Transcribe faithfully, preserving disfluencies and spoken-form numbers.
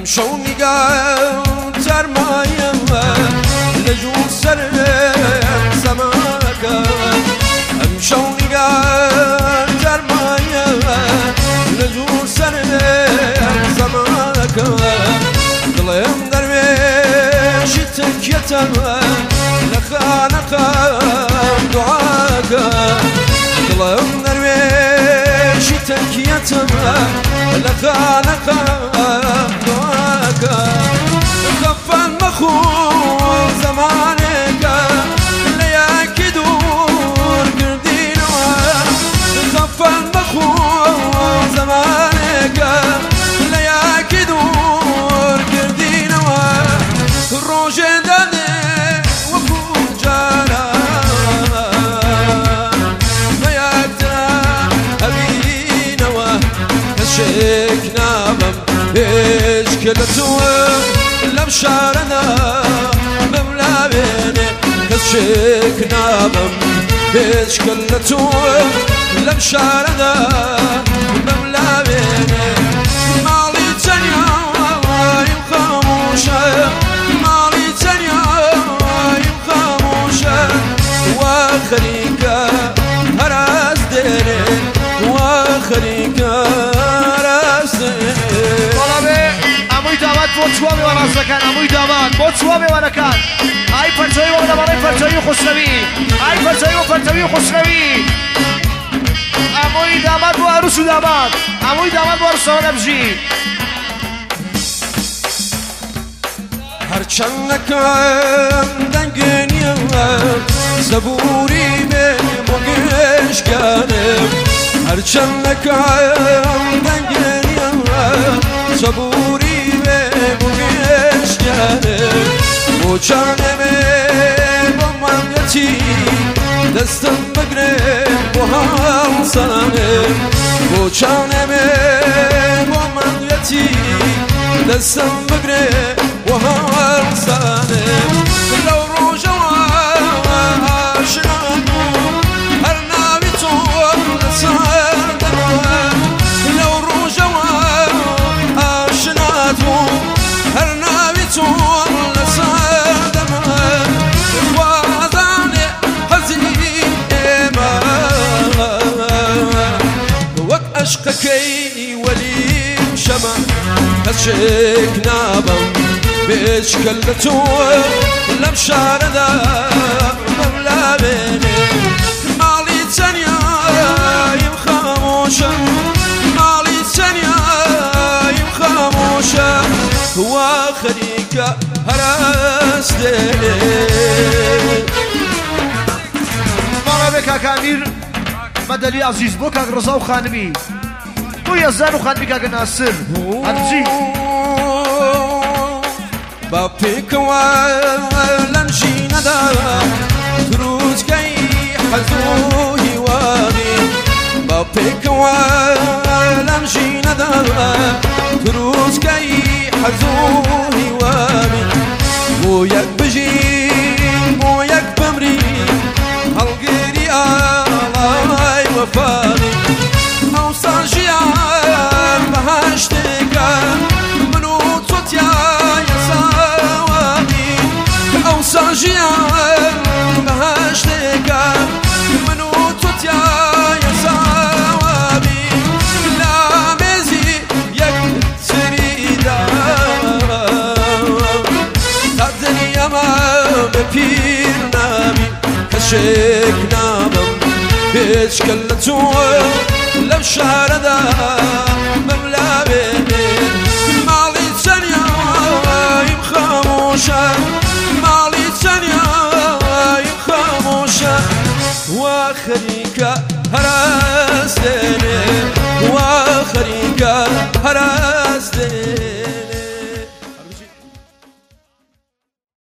شوني قال ترمايا لجو سرم سماكا ام شوني قال ترمايا لجو سرم سماكا ظلم درويش تكيتا لخانقا دعاكا ظلم درويش تكيتا لخانقا دعاكا خف المخوف زمانك لياك دور قردينوا خف المخوف زمانك لياك دور قردينوا الروج داني وفوق جانا مياكتا أبينوا كشيكنا بم إشكلتوا لمشارنا بملا بيني كشيكنا بم إشكلتوا لمشارنا بملا بيني مالي تنيا يمخاموشا مالي تنيا يمخاموشا واخريكا هراس ديني واخريكا هراس ديني بۆچوە میوەڕاستەکان هەمووی دامان بۆچوە میوەرەکان ئای پەرچەوی وە لەبەڕێی پەرچەوی خوشنەوی ئای پەرچەوی وە پەرچەوی خوشنەوی هەمووی دامان بۆ عروس و دامان هەمووی دامان بۆ عروسەوە نەبژی هەرچەندەکەم دەنگێنیە زەبووری بێ بۆ گەشتکانم هەرچەندەکەم دەنگێنیە زەبووری بۆ چانەمێ بۆ مانگەتی دەستم بگرێ بۆ هەڵسانم بۆ چانەمێ بۆ مانگەتی دەستم بگرێ بۆ هەڵسانم لەو ڕۆژەوە ئاشنا بوو هەر ناوی تۆ لەسەر دەمە لەو ڕۆژەوە ئاشنا بوو هەر ناوی تۆ عشقكي ولي شمع كشيك نابم بإشكالتو لمشاردا مملا بيني مالي تانيا يمخاموشا مالي تانيا يمخاموشا واخريكا هراس ديني مرة بك كامير مدلي عزيز بوكا رضا وخانبي بو يزان وخانبي كاك ناصر هنجي بابيك ولنجي ندا تروز كي حزو هواني بابيك ولنجي ندا تروز كي حزو هواني بو يك بجي بو يك بمري هالقيري آلاي وفاني أوصى جيان بهاشتكا منو توتيا يساواني أوصى جيان بهاشتكا منو توتيا يساواني لا مزي يك سريدا تدني ما ببير نامي كشيك نامم بإشكالتو لو شاردا مملا بيني مالي تانيا يمخاموشا مالي تانيا يمخاموشا واخريكا هراس ديني واخريكا هراس ديني